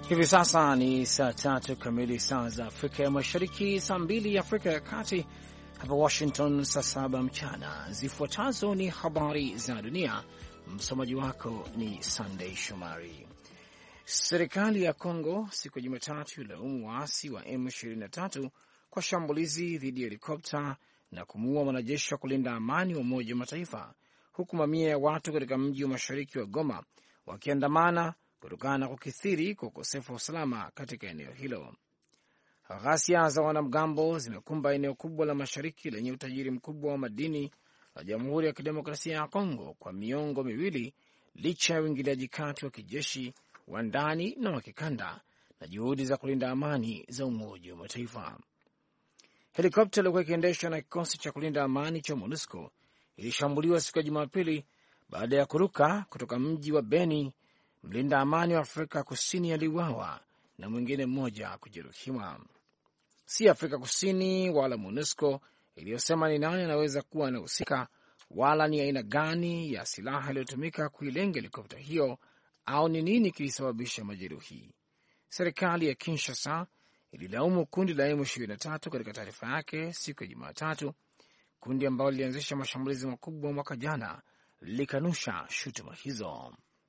Hivi sasa ni saa 3 kamili saa za Afrika ya Mashariki, saa 2 Afrika ya Kati, hapa Washington saa 7 mchana. Zifuatazo ni habari za dunia, msomaji wako ni Sunday Shomari. Serikali ya Kongo siku ya Jumatatu ilaumu waasi wa M23 kwa shambulizi dhidi ya helikopta na kumuua mwanajeshi wa kulinda amani wa Umoja wa Mataifa, huku mamia ya watu katika mji wa mashariki wa Goma wakiandamana kutokana na kukithiri kwa ukosefu wa usalama katika eneo hilo. Ghasia za wanamgambo zimekumba eneo kubwa la mashariki lenye utajiri mkubwa wa madini la Jamhuri ya Kidemokrasia ya Kongo kwa miongo miwili, licha ya uingiliaji kati wa kijeshi wa ndani na wa kikanda na juhudi za kulinda amani za Umoja wa Mataifa. Helikopta iliyokuwa ikiendeshwa na kikosi cha kulinda amani cha MONUSCO ilishambuliwa siku ya Jumapili baada ya kuruka kutoka mji wa Beni. Mlinda amani wa Afrika Kusini aliuawa na mwingine mmoja kujeruhiwa. Si Afrika Kusini wala MONUSCO iliyosema ni nani anaweza kuwa anahusika wala ni aina gani ya silaha iliyotumika kuilenga helikopta hiyo au ni nini kilisababisha majeruhi. Serikali ya Kinshasa ililaumu kundi la M23 katika taarifa yake siku ya Jumatatu. Kundi ambalo lilianzisha mashambulizi makubwa mwaka jana lilikanusha shutuma hizo.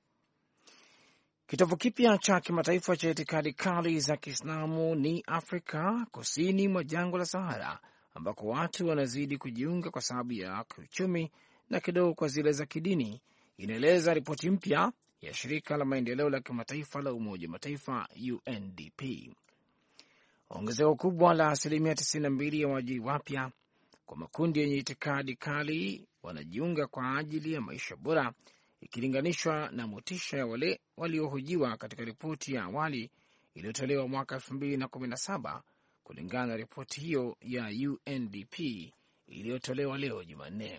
Kitovu kipya cha kimataifa cha itikadi kali za Kiislamu ni Afrika kusini mwa jangwa la Sahara, ambako watu wanazidi kujiunga kwa sababu ya kiuchumi na kidogo kwa zile za kidini, inaeleza ripoti mpya ya shirika la maendeleo la kimataifa la Umoja wa Mataifa UNDP. Ongezeko kubwa la 92% ya waajiri wapya kwa makundi yenye itikadi kali wanajiunga kwa ajili ya maisha bora, ikilinganishwa na motisha ya wale waliohojiwa katika ripoti ya awali iliyotolewa mwaka 2017, kulingana na ripoti hiyo ya UNDP iliyotolewa leo Jumanne.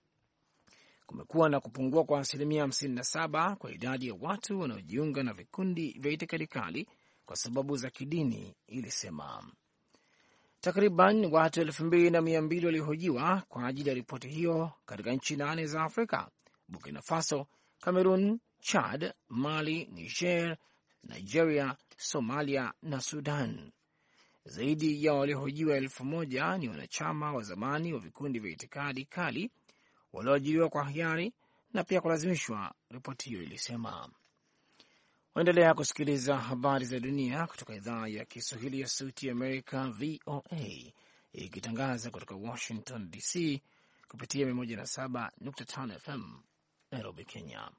Kumekuwa na kupungua kwa 57% kwa idadi ya watu wanaojiunga na vikundi vya itikadi kali kwa sababu za kidini, ilisema. Takriban watu 2200 waliohojiwa kwa ajili ya ripoti hiyo katika nchi 8 za Afrika: Burkina Faso, Cameroon, Chad, Mali, Niger, Nigeria, Somalia na Sudan. Zaidi ya waliohojiwa 1000 ni wanachama wa zamani wa vikundi vya itikadi kali walioajiriwa kwa hiari na pia kulazimishwa, ripoti hiyo ilisema. Waendelea kusikiliza habari za dunia kutoka idhaa ya Kiswahili ya Sauti ya Amerika, VOA, ikitangaza kutoka Washington DC kupitia 107.5 FM Nairobi, Kenya.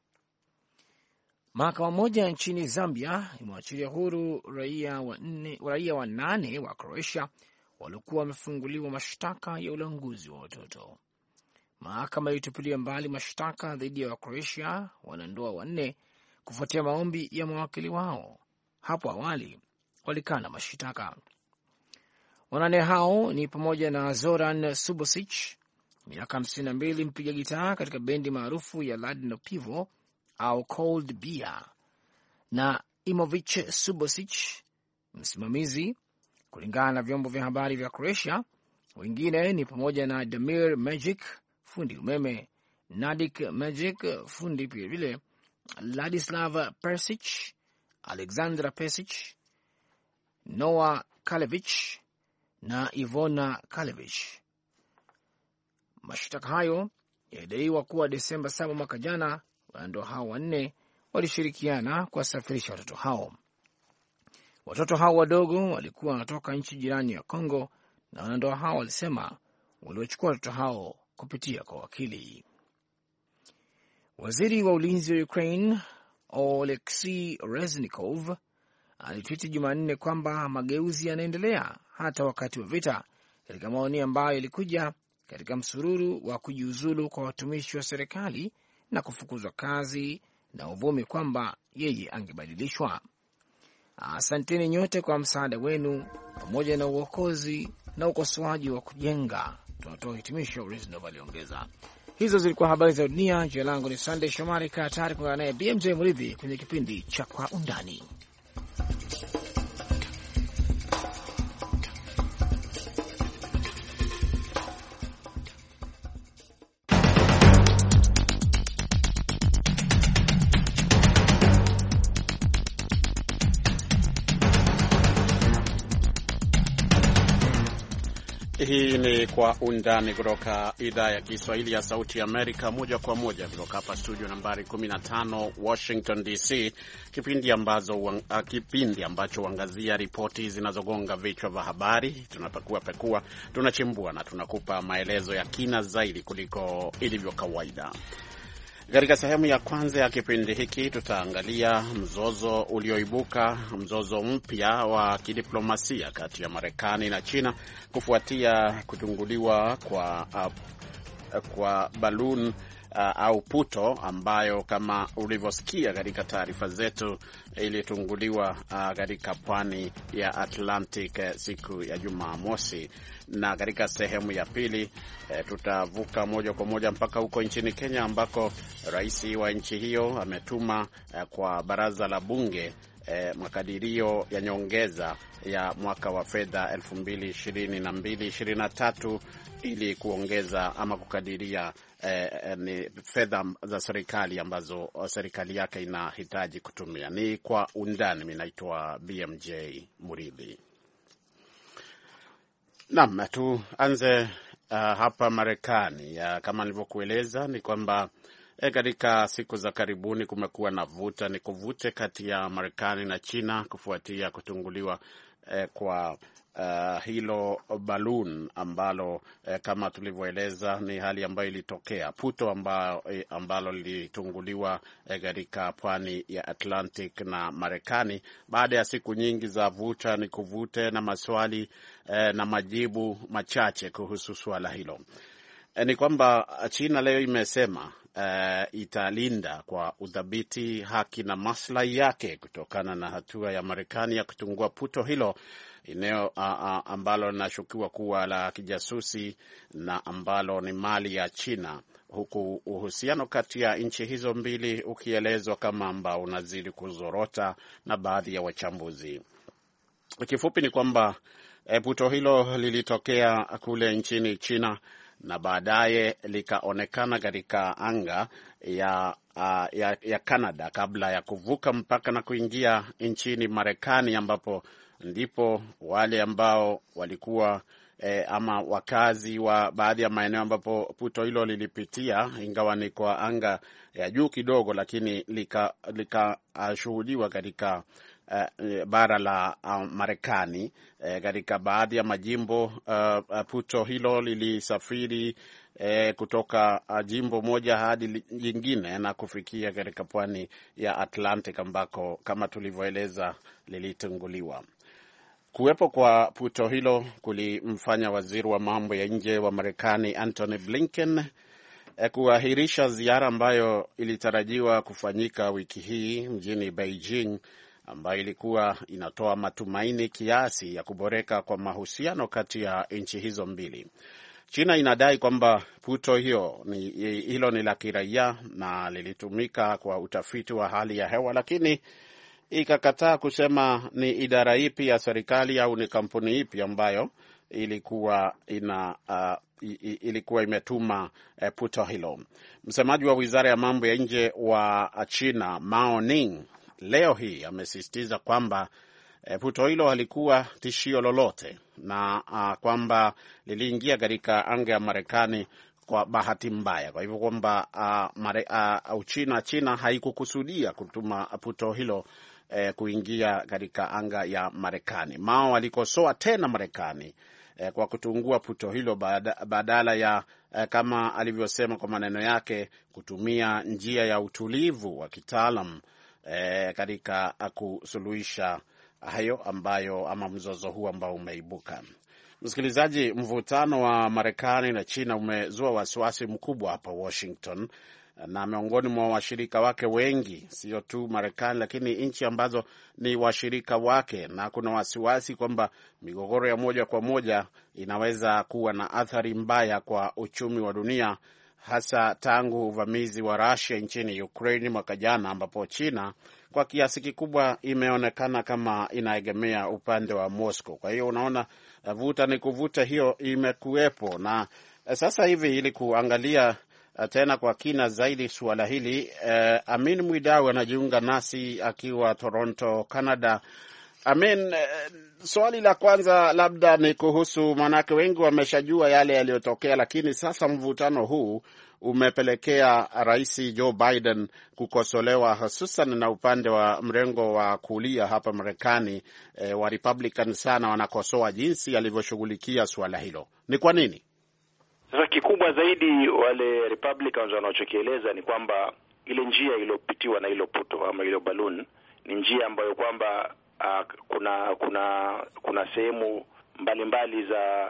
Mahakama moja nchini Zambia imewachilia huru raia wa 8 wa Croatia waliokuwa wamefunguliwa mashtaka ya ulanguzi wa watoto. Mahakama ilitupilia mbali mashtaka dhidi ya Wakroatia wanandoa 4 kufuatia maombi ya mawakili wao. Hapo awali walikana mashtaka. 8 hao ni pamoja na Zoran Subosic, miaka 52, mpiga gitaa katika bendi maarufu ya Ladino Pivo au Cold Beer, na Imovic Subosic, msimamizi, kulingana na vyombo vya habari vya Croatia. Wengine ni pamoja na Damir Magic, fundi umeme, Nadik Magic, fundi pia vile, Ladislav Persic, Alexandra Persic, Noah Kalevich na Ivona Kalevich. Mashtaka hayo yalidaiwa kuwa Desemba 7 mwaka jana, wanandoa hao 4 walishirikiana kuwasafirisha watoto hao. Watoto hao wadogo walikuwa wanatoka nchi jirani ya Kongo, na wanandoa hao walisema waliwachukua watoto hao kupitia kwa wakili. Waziri wa ulinzi wa Ukraine Oleksiy Reznikov alitwiti Jumanne kwamba mageuzi yanaendelea hata wakati wa vita, katika maoni ambayo yalikuja katika msururu wa kujiuzulu kwa watumishi wa serikali na kufukuzwa kazi na uvumi kwamba yeye angebadilishwa. Asanteni nyote kwa msaada wenu pamoja na uokozi na ukosoaji wa kujenga, tunatoa hitimisho, Reznov aliongeza. Hizo zilikuwa habari za dunia. Jina langu ni Sunday Shomari. Kaa tayari kuungana naye BMJ Mridhi kwenye kipindi cha Kwa Undani. Hii ni Kwa Undani kutoka idhaa ya Kiswahili ya Sauti ya Amerika, moja kwa moja kutoka hapa studio nambari 15 Washington DC, kipindi ambacho huangazia ripoti zinazogonga vichwa vya habari. Tunapekua, tunachimbua na tunakupa maelezo ya kina zaidi kuliko ilivyo kawaida. Katika sehemu ya kwanza ya kipindi hiki tutaangalia mzozo ulioibuka, mzozo mpya wa kidiplomasia kati ya Marekani na China kufuatia kutunguliwa kwa balloon au puto ambayo kama ulivyosikia katika taarifa zetu ilitunguliwa katika pwani ya Atlantic siku ya Jumamosi. Na katika sehemu ya pili tutavuka moja kwa moja mpaka huko nchini Kenya ambako rais wa nchi hiyo ametuma kwa baraza la bunge makadirio ya nyongeza ya mwaka wa fedha 2022-2023 ili kuongeza ama kukadiria ni fedha za serikali ambazo serikali yake inahitaji kutumia. Ni Kwa Undani. Mimi naitwa BMJ Muridhi. Naam, tuanze hapa Marekani. Kama nilivyokueleza ni kwamba katika siku za karibuni kumekuwa na vuta ni kuvute kati ya Marekani na China kufuatia kutunguliwa kwa hilo balloon ambalo kama tulivyoeleza ni hali ambayo ilitokea, puto ambalo lilitunguliwa katika pwani ya Atlantic na Marekani baada ya siku nyingi za vuta ni kuvute na maswali na majibu machache kuhusu swala hilo. Ni kwamba China leo imesema italinda kwa udhabiti haki na maslahi yake kutokana na hatua ya Marekani ya kutungua puto hilo eneo ambalo linashukiwa kuwa la kijasusi na ambalo ni mali ya China, huku uhusiano kati ya nchi hizo mbili ukielezwa kama ambao unazidi kuzorota na baadhi ya wachambuzi. Kifupi ni kwamba puto hilo lilitokea kule nchini China na baadaye likaonekana katika anga ya Canada kabla ya kuvuka mpaka na kuingia nchini Marekani, ambapo ndipo wale ambao walikuwa ama wakazi wa baadhi ya maeneo ambapo puto hilo lilipitia, ingawa ni kwa anga ya juu kidogo, lakini likashuhudiwa katika bara la Marekani. Katika baadhi ya majimbo puto hilo lilisafiri kutoka jimbo moja hadi jingine na kufikia katika pwani ya Atlantic ambako kama tulivyoeleza lilitunguliwa. Kuwepo kwa puto hilo kulimfanya waziri wa mambo ya nje wa Marekani Antony Blinken kuahirisha ziara ambayo ilitarajiwa kufanyika wiki hii mjini Beijing, ambayo ilikuwa inatoa matumaini kiasi ya kuboreka kwa mahusiano kati ya nchi hizo mbili. China inadai kwamba puto hilo ni la kiraia na lilitumika kwa utafiti wa hali ya hewa, lakini ikakataa kusema ni idara ipi ya serikali au ni kampuni ipi ambayo ilikuwa imetuma puto hilo. Msemaji wa wizara ya mambo ya nje wa China Mao Ning leo hii amesisitiza kwamba puto hilo halikuwa tishio lolote na kwamba liliingia katika anga ya Marekani kwa bahati mbaya. Kwa hivyo kwamba China haikukusudia kutuma puto hilo kuingia katika anga ya Marekani. Mao alikosoa tena Marekani kwa kutungua puto hilo badala ya kama alivyosema kwa maneno yake kutumia njia ya utulivu wa kitaalam katika kusuluhisha hayo ama mzozo huu ambao umeibuka. Msikilizaji, mvutano wa Marekani na China umezua wasiwasi mkubwa hapa Washington na miongoni mwa washirika wake wengi, sio tu Marekani lakini nchi ambazo ni washirika wake, na kuna wasiwasi kwamba migogoro ya moja kwa moja inaweza kuwa na athari mbaya kwa uchumi wa dunia, hasa tangu uvamizi wa Russia nchini Ukraine mwaka jana, ambapo China kwa kiasi kikubwa imeonekana kama inaegemea upande wa Moscow. Kwa hiyo unaona vuta ni kuvuta hiyo imekuwepo, na sasa hivi ili kuangalia tena kwa kina zaidi suala hili, Amin Mwidau anajiunga nasi akiwa Toronto, Canada. Amin, swali la kwanza labda ni kuhusu, manake wengi wameshajua yale yaliyotokea, lakini sasa mvutano huu umepelekea Rais Joe Biden kukosolewa, hususan na upande wa mrengo wa kulia hapa Marekani. Wa Republican sana wanakosoa jinsi alivyoshughulikia suala hilo. Ni kwa nini? Sasa kikubwa zaidi wale Republicans wanachokieleza ni kwamba ile njia iliyopitiwa na hilo puto ama hilo balloon ni njia ambayo kwamba kuna sehemu mbalimbali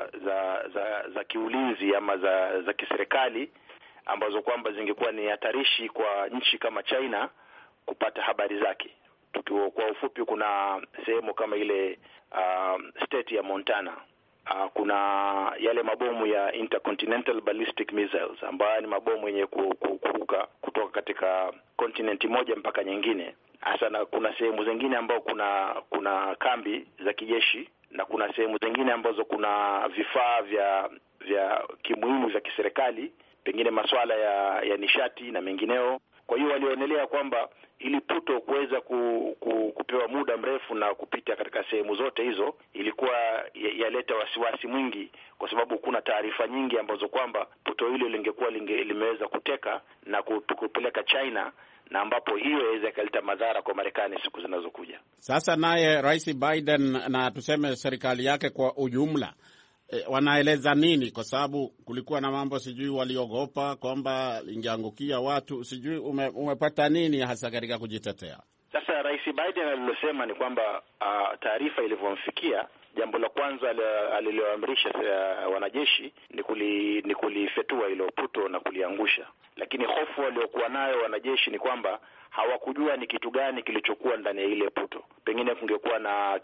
za kiulinzi ama za kiserikali ambazo kwamba zingekuwa ni hatarishi kwa nchi kama China kupata habari zake. Kwa ufupi, kuna sehemu kama ile state ya Montana. Kuna yale mabomu ya intercontinental ballistic missiles ambayo ni mabomu yenye kuruka kutoka katika kontinenti moja mpaka nyingine. Hasa na kuna sehemu zingine ambao kuna kambi za kijeshi, na kuna sehemu zingine ambazo kuna vifaa vya kimuhimu vya kiserikali, pengine masuala ya nishati na mengineo. Kwa hiyo walionelea kwamba ili puto kuweza kupewa muda mrefu na kupita katika sehemu zote hizo ilikuwa yaleta wasiwasi mwingi, kwa sababu kuna taarifa nyingi ambazo kwamba puto hilo lingekuwa limeweza kuteka na kupeleka China, na ambapo hiyo inaweza ikaleta madhara kwa Marekani siku zinazokuja. Sasa naye Rais Biden na tuseme serikali yake kwa ujumla wanaeleza nini? Kwa sababu kulikuwa na mambo, sijui waliogopa kwamba ingeangukia watu, sijui umepata nini hasa katika kujitetea? Sasa Rais Biden alilosema ni kwamba taarifa ilivyomfikia, jambo la kwanza aliloamrisha wanajeshi ni kulifetua hilo puto na kuliangusha. Lakini hofu waliokuwa nayo wanajeshi ni kwamba hawakujua ni kitu gani kilichokuwa ndani ya ile puto. Pengine kungekuwa na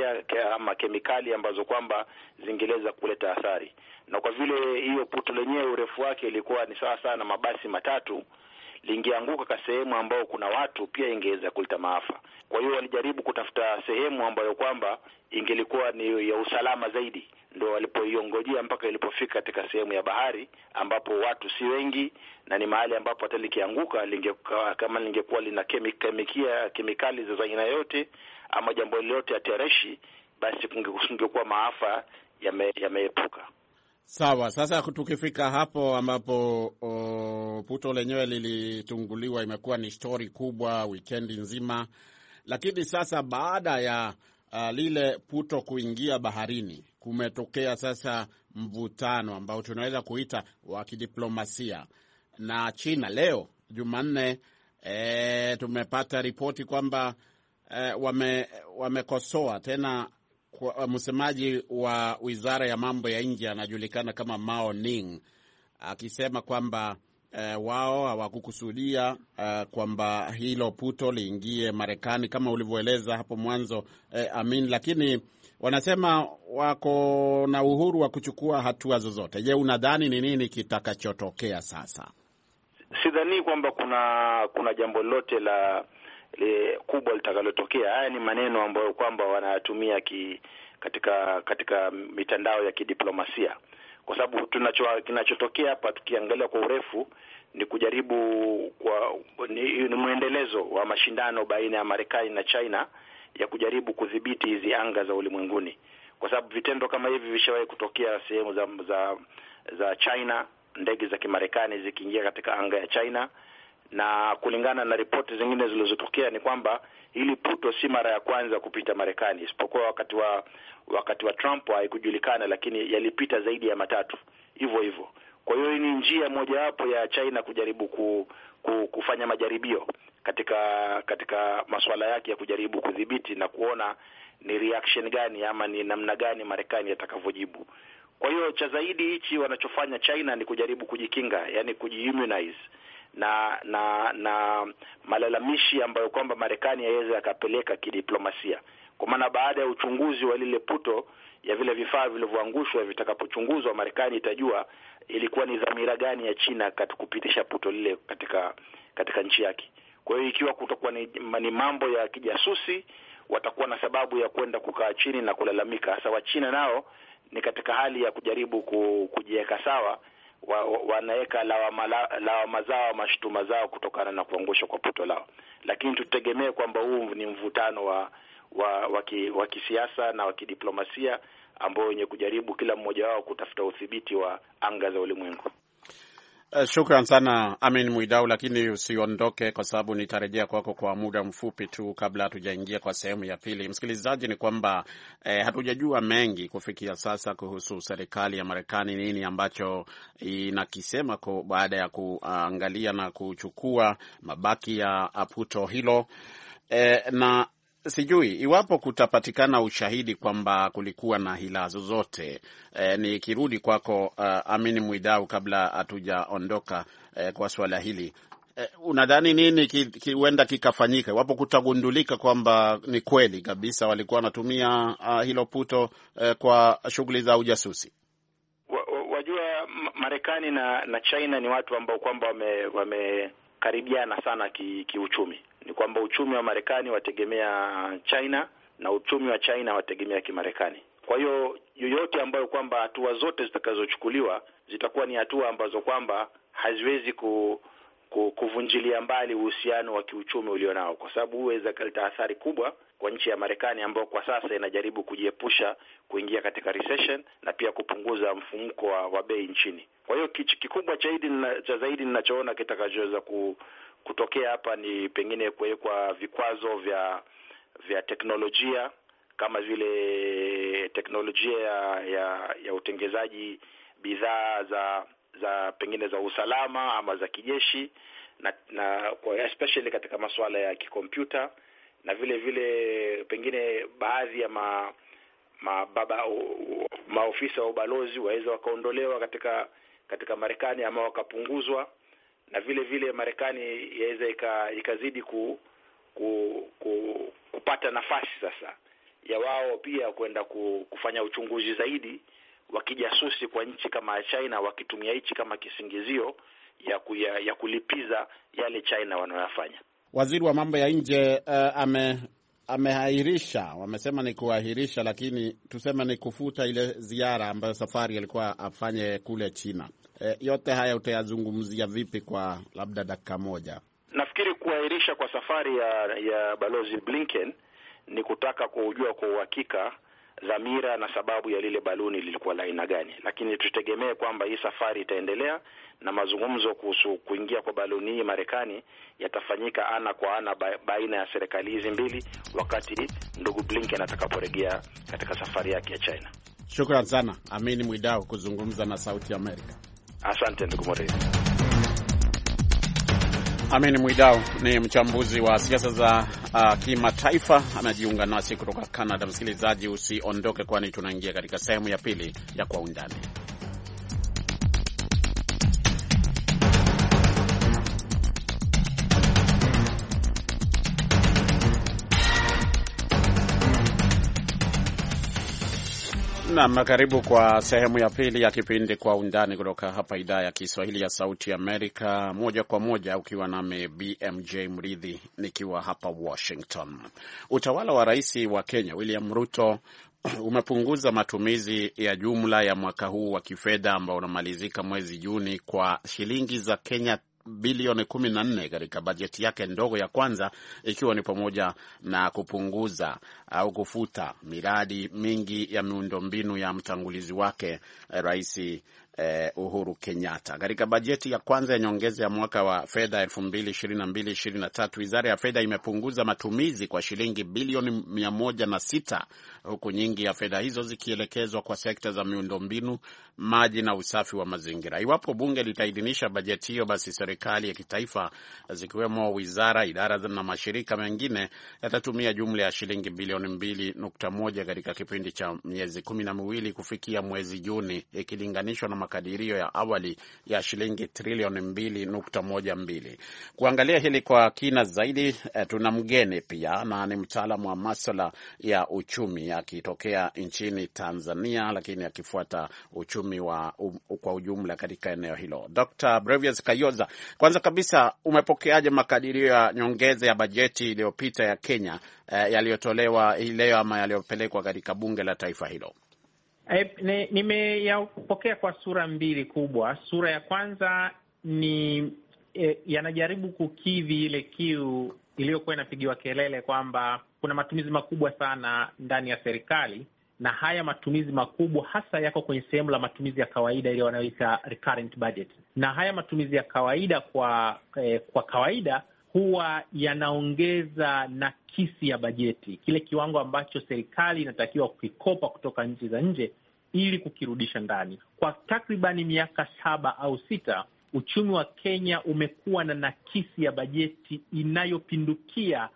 kemikali ambazo kwamba zingeleza kuleta athari, na kwa vile hiyo puto lenyewe urefu wake ilikuwa ni sawa sana mabasi matatu, lingeanguka kwa sehemu ambao kuna watu pia ingeweza kuleta maafa. Kwa hiyo walijaribu kutafuta sehemu ambayo kwamba ingelikuwa ni ya usalama zaidi, ndio walipoiongojea mpaka ilipofika katika sehemu ya bahari ambapo watu si wengi, na ni mahali ambapo hata likianguka kama lingekuwa lina kemikali za aina yote ama jambo lolote hatarishi, basi kungekuwa maafa yameepuka. Sawa. Sasa tukifika hapo ambapo puto lenyewe lilitunguliwa, imekuwa ni story kubwa wikendi nzima, lakini sasa baada ya lile puto kuingia baharini, kumetokea sasa mvutano ambao tunaweza kuita wa kidiplomasia na China. Leo Jumanne tumepata ripoti kwamba wamekosoa tena. Msemaji wa Wizara ya Mambo ya Nje anajulikana kama Mao Ning, akisema kwamba wao hawakukusudia kwamba hilo puto liingie Marekani kama ulivyoeleza hapo mwanzo, Amin, lakini wanasema wako na uhuru wa kuchukua hatua zozote. Je, unadhani ni nini kitakachotokea sasa? Sidhani kwamba kuna jambo lolote la kubwa litakalotokea. Haya ni maneno ambayo kwamba wanatumia katika mitandao ya kidiplomasia, kwa sababu kinachotokea hapa tukiangalia kwa urefu ni kujaribu ni muendelezo wa mashindano baina ya Marekani na China ya kujaribu kudhibiti hizi anga za ulimwenguni, kwa sababu vitendo kama hivi vishawahi kutokea sehemu za China, ndege za Kimarekani zikiingia katika anga ya China, na kulingana na ripoti zingine zilizotokea ni kwamba hili puto si mara ya kwanza kupita Marekani, isipokuwa wakati wa Trump haikujulikana, lakini yalipita zaidi ya matatu hivyo. Kwa hiyo hii ni njia mojawapo ya China kujaribu kufanya majaribio katika masuala yake ya kujaribu kudhibiti na kuona ni reaction gani ama ni namna gani Marekani atakavyojibu. Kwa hiyo cha zaidi hichi wanachofanya China ni kujaribu kujikinga, yani kujiimmunize na malalamishi ambayo kwamba Marekani yaweza yakapeleka kidiplomasia. Kwa maana baada ya uchunguzi wa lile puto ya vile vifaa vilivyoangushwa, vitakapochunguzwa, Marekani itajua ilikuwa ni dhamira gani ya China kupitisha puto lile katika nchi yake. Kwa hiyo ikiwa kutakuwa ni mambo ya kijasusi, watakuwa na sababu ya kwenda kukaa chini na kulalamika. Sasa wa China nao ni katika hali ya kujaribu kujiweka sawa, wanaweka lawama zao, mashtuma zao kutokana na kuangushwa kwa puto lao. Lakini tutegemee kwamba huu ni mvutano wa kisiasa na wa kidiplomasia ambao wenye kujaribu kila mmoja wao kutafuta udhibiti wa anga za ulimwengu. Shukran sana Amin Mwidau, lakini usiondoke kwa sababu nitarejea kwako kwa muda mfupi tu kabla hatujaingia kwa sehemu ya pili. Msikilizaji, ni kwamba hatujajua mengi kufikia sasa kuhusu serikali ya Marekani, nini ambacho inakisema baada ya kuangalia na kuchukua mabaki ya puto hilo, na sijui iwapo kutapatikana ushahidi kwamba kulikuwa na hila zozote. Nikirudi kwako Amin Mwidau, kabla hatujaondoka kwa swala hili, unadhani nini huenda kikafanyika iwapo kutagundulika kwamba ni kweli kabisa walikuwa wanatumia hilo puto kwa shughuli za ujasusi? Wajua, Marekani na China ni watu ambao kwamba wamekaribiana sana kiuchumi. Ni kwamba uchumi wa Marekani wategemea China na uchumi wa China wategemea Kimarekani. Kwa hiyo yoyote ambayo kwamba hatua zote zitakazochukuliwa zitakuwa ni hatua ambazo kwamba haziwezi kuvunjilia mbali uhusiano wa kiuchumi ulionao, kwa sababu huweza kuleta athari kubwa kwa nchi ya Marekani ambayo kwa sasa inajaribu kujiepusha kuingia katika recession na pia kupunguza mfumuko wa bei nchini. Kwa hiyo kikubwa cha zaidi ninachoona kitakachoweza kutokea hapa ni pengine kuwekwa vikwazo vya teknolojia, kama vile teknolojia ya utengezaji bidhaa za pengine za usalama ama za kijeshi, na kwa especially katika masuala ya kikompyuta, na vile pengine baadhi ya maofisa wa ubalozi waweza wakaondolewa katika Marekani ama wakapunguzwa, na vile Marekani yaweza ikazidi kupata nafasi sasa ya wao pia kwenda kufanya uchunguzi zaidi wa kijasusi kwa nchi kama China, wakitumia hichi kama kisingizio ya kulipiza yale China wanayofanya. Waziri wa mambo ya nje amehairisha, wamesema ni kuahirisha, lakini tuseme ni kufuta ile ziara ambayo safari alikuwa afanye kule China. Yote haya utayazungumzia vipi kwa labda dakika moja? Nafikiri kuahirisha kwa safari ya Balozi Blinken ni kutaka kujua kwa uhakika dhamira na sababu ya lile baluni lilikuwa la aina gani, lakini tutegemee kwamba hii safari itaendelea na mazungumzo kuhusu kuingia kwa baluni hii Marekani yatafanyika ana kwa ana baina ya serikali hizi mbili wakati ndugu Blinken atakaporejea katika safari yake ya China. Shukran sana Amin Mwidau kuzungumza na Sauti Amerika. Asante ndugu Morezi. Amin Mwidau ni mchambuzi wa siasa za kimataifa, anajiunga nasi kutoka Canada. Msikilizaji, usiondoke, kwani tunaingia katika sehemu ya pili ya Kwa Undani. Naam, karibu kwa sehemu ya pili ya kipindi Kwa Undani kutoka hapa idhaa ya Kiswahili ya Sauti Amerika, moja kwa moja ukiwa nami BMJ Mridhi nikiwa hapa Washington. Utawala wa Rais wa Kenya William Ruto umepunguza matumizi ya jumla ya mwaka huu wa kifedha ambao unamalizika mwezi Juni kwa shilingi za Kenya bilioni 14 katika bajeti yake ndogo ya kwanza, ikiwa ni pamoja na kupunguza au kufuta miradi mingi ya miundombinu ya mtangulizi wake Rais Uhuru Kenyatta. Katika bajeti ya kwanza ya nyongeza ya mwaka wa fedha 2022-2023, Wizara ya Fedha imepunguza matumizi kwa shilingi bilioni 106, huku nyingi ya fedha hizo zikielekezwa kwa sekta za miundombinu, maji na usafi wa mazingira. Iwapo bunge litaidhinisha bajeti hiyo, basi serikali ya kitaifa zikiwemo wizara, idara na mashirika mengine yatatumia jumla ya shilingi bilioni 2.1 katika kipindi cha miezi 12 kufikia mwezi Juni, ikilinganishwa na makadirio ya awali ya shilingi trilioni 2.12. Kuangalia hili kwa kina zaidi, tuna mgeni pia na ni mtaalamu wa masuala ya uchumi akitokea nchini Tanzania, lakini akifuata uchumi kwa ujumla katika eneo hilo. Dr. Brevius Kayoza, kwanza kabisa umepokeaje makadirio ya nyongeza ya bajeti iliyopita ya Kenya yaliyotolewa hii leo ama yaliyopelekwa katika bunge la taifa hilo? Nimeyapokea kwa sura mbili kubwa. Sura ya kwanza ni yanajaribu kukidhi ile kiu iliyokuwa inapigiwa kelele kwamba kuna matumizi makubwa sana ndani ya serikali, na haya matumizi makubwa hasa yako kwenye sehemu la matumizi ya kawaida ile wanayoita recurrent budget. Na haya matumizi ya kawaida kwa kawaida huwa yanaongeza nakisi ya bajeti, kile kiwango ambacho serikali inatakiwa kukikopa kutoka nchi za nje ili kukirudisha ndani. Kwa takribani miaka 7 au 6, uchumi wa Kenya umekuwa na nakisi ya bajeti inayopindukia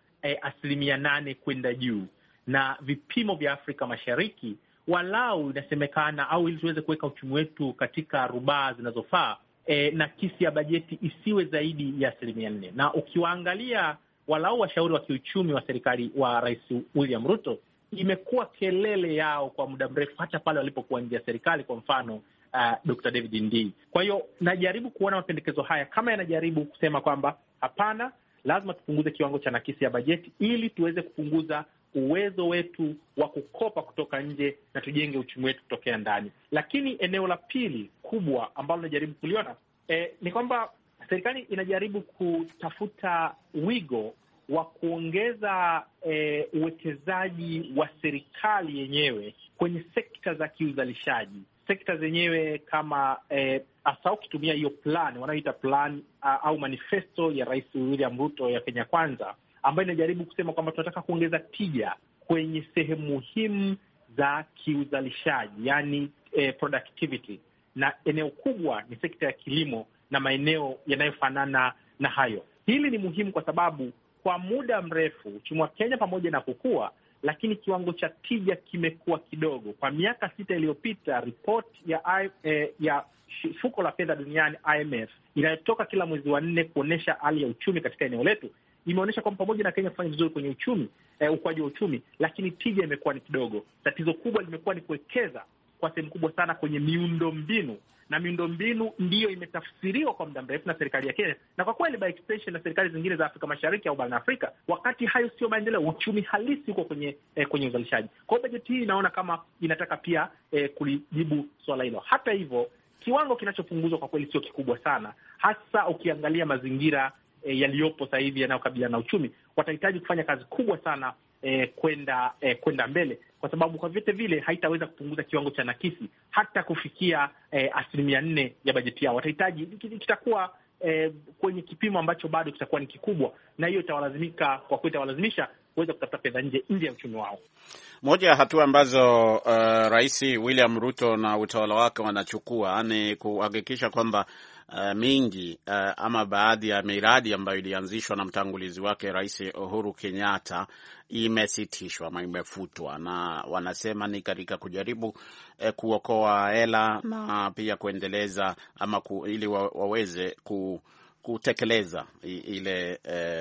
8% kwenda juu, na vipimo vya Afrika Mashariki walau inasemekana, au ili tuweze kuweka uchumi wetu katika rubaa zinazofaa, nakisi ya bajeti isiwe zaidi ya 4%. Na ukiwaangalia walau washauri wa kiuchumi wa serikali wa Rais William Ruto, imekuwa kelele yao kwa muda mrefu, hata pale walipokuwa nje ya serikali, kwa mfano Dr. David Ndii. Kwa hiyo najaribu kuona mapendekezo haya kama yanajaribu kusema kwamba hapana, lazima tupunguze kiwango cha nakisi ya bajeti ili tuweze kupunguza uwezo wetu wa kukopa kutoka nje na tujenge uchumi wetu kutokea ndani. Lakini eneo la pili kubwa ambalo najaribu kuliona ni kwamba serikali inajaribu kutafuta wigo wa kuongeza uwekezaji wa serikali yenyewe kwenye sekta za kiuzalishaji. Sekta zenyewe kama hasa ukitumia hiyo plan wanaoita plan au manifesto ya Rais William Ruto ya Kenya Kwanza, ambayo inajaribu kusema kwamba tunataka kuongeza tija kwenye sehemu muhimu za kiuzalishaji, yani productivity, na eneo kubwa ni sekta ya kilimo na maeneo yanayofanana na hayo. Hili ni muhimu kwa sababu kwa muda mrefu uchumi wa Kenya pamoja na kukua, lakini kiwango cha tija kimekuwa kidogo. Kwa miaka 6 iliyopita, ripoti ya Fuko la Fedha Duniani IMF inayotoka kila mwezi wa 4 kuonesha hali ya uchumi katika eneo letu imeonyesha kwamba pamoja na Kenya kufanya vizuri kwenye uchumi, ukuaji wa uchumi, lakini tija imekuwa ni kidogo. Tatizo kubwa limekuwa ni kuwekeza kwa sehemu kubwa sana kwenye miundombinu, na miundombinu ndiyo imetafsiriwa kwa muda mrefu na serikali ya Kenya, na kwa kweli by extension na serikali zingine za Afrika Mashariki au barani Afrika, wakati hayo sio maendeleo. Uchumi halisi uko kwenye uzalishaji. Kwa hiyo bajeti hii inaona kama inataka pia kulijibu swala hilo. Hata hivyo, kiwango kinachopunguzwa kwa kweli sio kikubwa sana, hasa ukiangalia mazingira yaliyopo sasa hivi yanayokabiliana na uchumi. Watahitaji kufanya kazi kubwa sana kwenda mbele, kwa sababu kwa vyote vile haitaweza kupunguza kiwango cha nakisi hata kufikia 4% ya bajeti yao. Watahitaji, kitakuwa kwenye kipimo ambacho bado kitakuwa ni kikubwa, na hiyo itawalazimisha kuweza kutafuta fedha nje ya uchumi wao. Moja ya hatua ambazo Rais William Ruto na utawala wake wanachukua ni kuhakikisha kwamba mingi ama baadhi ya miradi ambayo ilianzishwa na mtangulizi wake Rais Uhuru Kenyatta imesitishwa ama imefutwa, na wanasema ni katika kujaribu kuokoa hela na pia kuendeleza ama ili waweze kutekeleza ile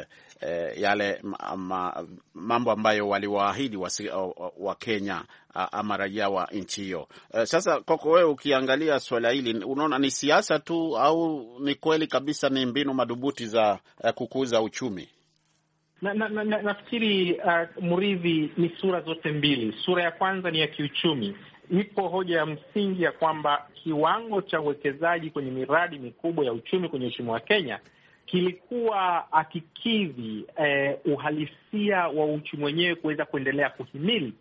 yale mambo ambayo waliwaahidi wa Kenya ama raia wa nchi hiyo. Sasa kwako wewe, ukiangalia swala hili, unaona ni siasa tu au ni kweli kabisa ni mbinu madhubuti za kukuza uchumi? Nafikiri Muridhi, ni sura zote mbili. Sura ya kwanza ni ya kiuchumi. Ipo hoja ya msingi ya kwamba kiwango cha uwekezaji kwenye miradi mikubwa ya uchumi kwenye uchumi wa Kenya kilikuwa akikidhi uhalisia wa uchumi wenyewe kuweza kuendelea kuhimili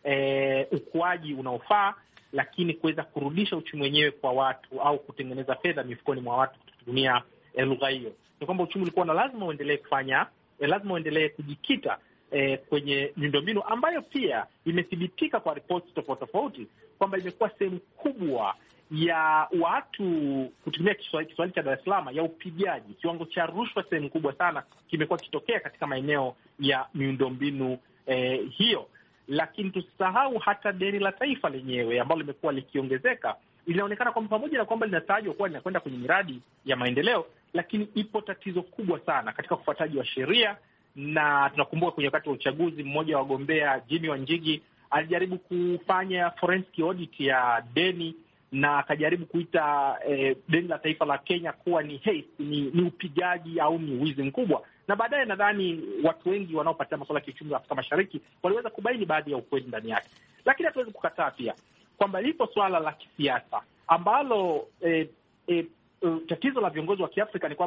ukuaji unaofaa, lakini kuweza kurudisha uchumi wenyewe kwa watu au kutengeneza fedha mifukoni mwa watu kutumia lugha hiyo. Ni kwamba uchumi ulikuwa na lazima uendelee kujikita kwenye miundombinu ambayo pia imethibitika kwa ripoti tofauti kwamba imekuwa sehemu kubwa ya watu kutumia Kiswahili cha Dar es Salaam ya upigaji. Kiwango cha rushwa sehemu kubwa sana kimekuwa kitokea katika maeneo ya miundombinu hiyo. Lakini tusisahau hata deni la taifa lenyewe ambalo limekuwa likiongezeka. Inaonekana kwamba pamoja na kwamba linatajwa kuwa linakwenda kwenye miradi ya maendeleo, lakini ipo tatizo kubwa sana katika ufuataji wa sheria. Na tunakumbuka kwenye wakati wa uchaguzi, mmoja wa wagombea Jimmy Wanjigi alijaribu kufanya forensic audit ya deni na akajaribu kuita deni la taifa la Kenya kuwa ni upigaji au ni wizi mkubwa. Na baadaye nadhani watu wengi wanaopatia masuala ya kiuchumi wa Afrika Mashariki waliweza kubaini baadhi ya ukweli ndani yake. Lakini hatuwezi kukataa pia kwamba lipo swala la kisiasa ambalo tatizo la viongozi wa Kiafrika ni kwamba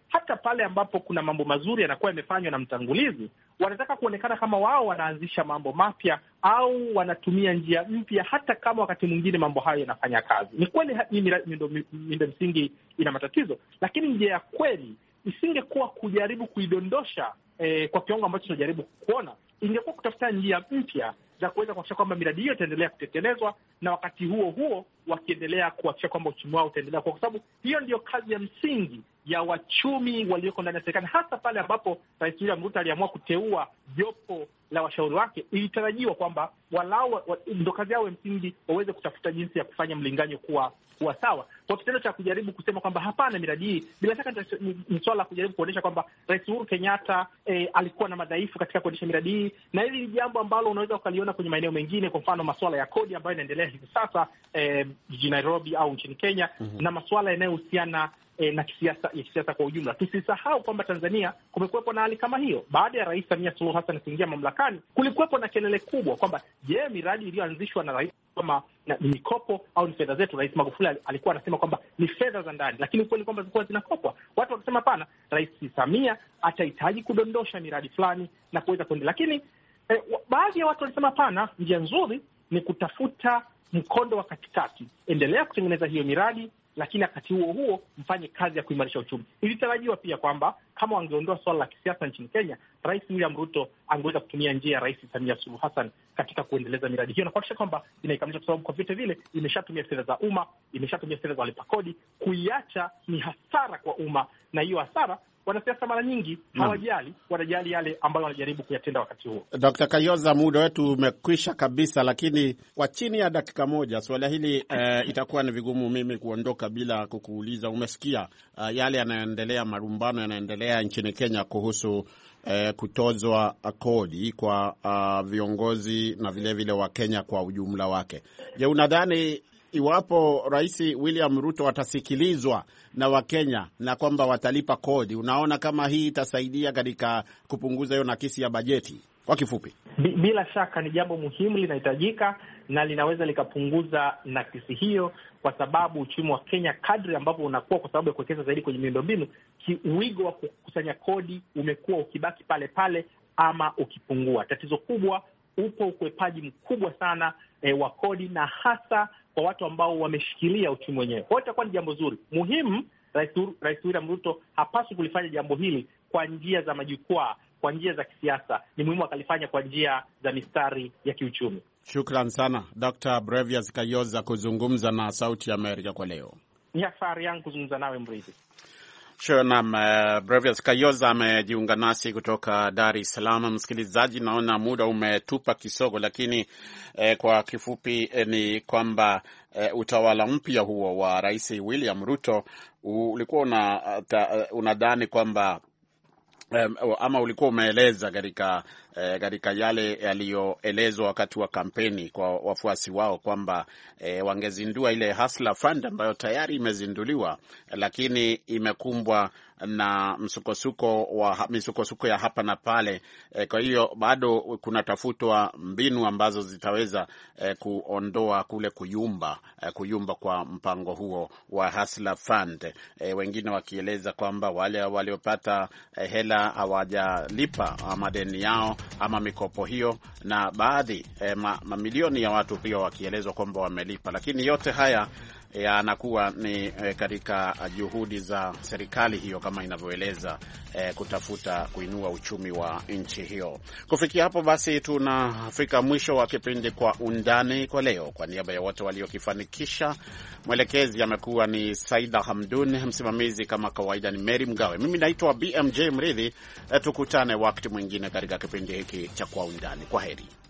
hata pale ambapo kuna mambo mazuri yanakuwa yamefanywa na mtangulizi, wanataka kuonekana kama wao wanaanzisha mambo mapya au wanatumia njia mpya, hata kama wakati mwingine mambo hayo yanafanya kazi. Ni kweli hii miundo msingi ina matatizo, lakini njia ya kweli isingekuwa kujaribu kuidondosha kwa kiwango ambacho tunajaribu kuona, ingekuwa kutafuta njia mpya za kuweza kuhakikisha kwamba miradi hiyo itaendelea kutekelezwa, na wakati huo huo wakiendelea kuhakikisha kwamba uchumi wao utaendelea, kwa sababu hiyo ndio kazi ya msingi ya wachumi walioko ndani ya serikali. Hasa pale ambapo Rais William Ruto aliamua kuteua jopo la washauri wake, ilitarajiwa kwamba walau ndio kazi yao ya msingi waweze kutafuta jinsi ya kufanya mlinganyo kuwa sawa. Kwa kitendo cha kujaribu kusema kwamba hapana, miradi hii, bila shaka ni swala la kujaribu kuonyesha kwamba Rais Uhuru Kenyatta alikuwa na madhaifu katika kuendesha miradi hii, na hili ni jambo ambalo unaweza ukaliona kwenye maeneo mengine. Kwa mfano masuala ya kodi ambayo yanaendelea hivi sasa jijini Nairobi au nchini Kenya, na masuala yanayohusiana na kisiasa kwa ujumla. Tusisahau kwamba Tanzania kumekuwepo na hali kama hiyo. Baada ya Rais Samia Suluhu Hassan kuingia mamlakani, kulikuwepo na kelele kubwa kwamba je, miradi iliyoanzishwa na rais kama ni mikopo au ni fedha zetu? Rais Magufuli alikuwa anasema kwamba ni fedha za ndani, lakini ukweli kwamba zilikuwa zinakopwa. Watu wakasema hapana, Rais Samia atahitaji kudondosha miradi fulani na kuweza kuendelea. Lakini baadhi ya watu walisema hapana, njia nzuri ni kutafuta mkondo wa katikati, endelea kutengeneza hiyo miradi, lakini wakati huo huo mfanye kazi ya kuimarisha uchumi. Ilitarajiwa pia kwamba kama wangeondoa swala la kisiasa nchini Kenya, Rais William Ruto angeweza kutumia njia ya Rais Samia Suluhu Hassan katika kuendeleza miradi hiyo na kuhakikisha kwamba inaikamilisha, kwa sababu kwa vyote vile imeshatumia fedha za umma, imeshatumia fedha za walipa kodi. Kuiacha ni hasara kwa umma, na hiyo hasara wanasiasa mara nyingi hawajali, wanajali yale ambayo wanajaribu kuyatenda wakati huo. Dr. Kayoza, muda wetu umekwisha kabisa, lakini kwa chini ya dakika moja swala hili itakuwa ni vigumu mimi kuondoka bila kukuuliza. Umesikia yale yanayoendelea, marumbano yanaendelea nchini Kenya kuhusu kutozwa kodi kwa viongozi na vile wa Kenya kwa ujumla wake. Je, unadhani iwapo Rais William Ruto atasikilizwa na Wakenya na kwamba watalipa kodi, unaona kama hii itasaidia katika kupunguza hiyo nakisi ya bajeti? Kwa kifupi, bila shaka ni jambo muhimu, linahitajika na linaweza likapunguza nakisi hiyo, kwa sababu uchumi wa Kenya kadri ambapo unakuwa, kwa sababu ya kuwekeza zaidi kwenye miundombinu, wigo wa kukusanya kodi umekuwa ukibaki pale pale ama ukipungua. Tatizo kubwa, upo ukwepaji mkubwa sana wa kodi, na hasa kwa watu ambao wameshikilia uchumi wenyewe. Kwa hiyo itakuwa ni jambo zuri. Muhimu, Rais William Ruto hapaswi kulifanya jambo hili kwa njia za majukwaa, kwa njia za kisiasa. Ni muhimu akalifanya kwa njia za mistari ya kiuchumi. Shukran sana Dr. Brevias Kayoza kuzungumza na Sauti ya Amerika kwa leo. Ni safari yangu kuzungumza nawe Mridhi. Sure, Brevias Kayoza amejiunga nasi kutoka Dar es Salaam. Msikilizaji, naona muda umetupa kisogo, lakini kwa kifupi ni kwamba utawala mpya huo wa Rais William Ruto ulikuwa unadhani kwamba ama ulikuwa umeeleza katika yale yaliyoelezwa wakati wa kampeni kwa wafuasi wao kwamba wangezindua ile Hustler Fund ambayo tayari imezinduliwa, lakini imekumbwa na misukosuko ya hapa na pale. Kwa hiyo bado kunatafutwa mbinu ambazo zitaweza kuondoa kule kuyumba kwa mpango huo wa Hustler Fund. Wengine wakieleza kwamba wale waliopata hela hawajalipa madeni yao ama mikopo hiyo, na baadhi mamilioni ya watu pia wakielezwa kwamba wamelipa. Lakini yote haya yanakuwa ni katika juhudi za serikali hiyo kama inavyoeleza kutafuta kuinua uchumi wa nchi hiyo. Kufikia hapo basi tunafika mwisho wa kipindi Kwa Undani kwa leo. Kwa niaba ya wote waliokifanikisha, mwelekezi amekuwa ni Saida Hamdun, msimamizi kama kawaida ni Mary Mgawe, mimi naitwa BMJ Mridhi. Tukutane wakati mwingine katika kipindi hiki cha Kwa Undani. Kwa heri.